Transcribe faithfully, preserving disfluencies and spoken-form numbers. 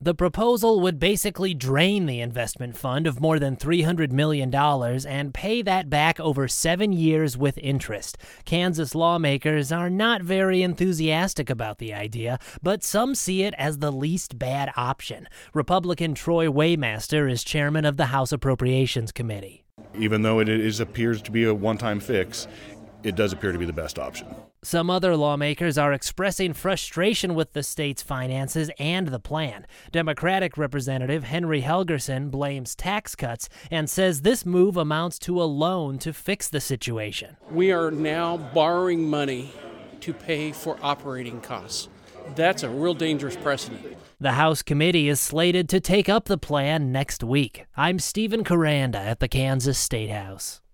The proposal would basically drain the investment fund of more than three hundred million dollars and pay that back over seven years with interest. Kansas lawmakers are not very enthusiastic about the idea, but some see it as the least bad option. Republican Troy Waymaster is chairman of the House Appropriations Committee. Even though it is, appears to be a one-time fix, it does appear to be the best option. Some other lawmakers are expressing frustration with the state's finances and the plan. Democratic Representative Henry Helgerson blames tax cuts and says this move amounts to a loan to fix the situation. We are now borrowing money to pay for operating costs. That's a real dangerous precedent. The House committee is slated to take up the plan next week. I'm Stephen Caranda at the Kansas State House.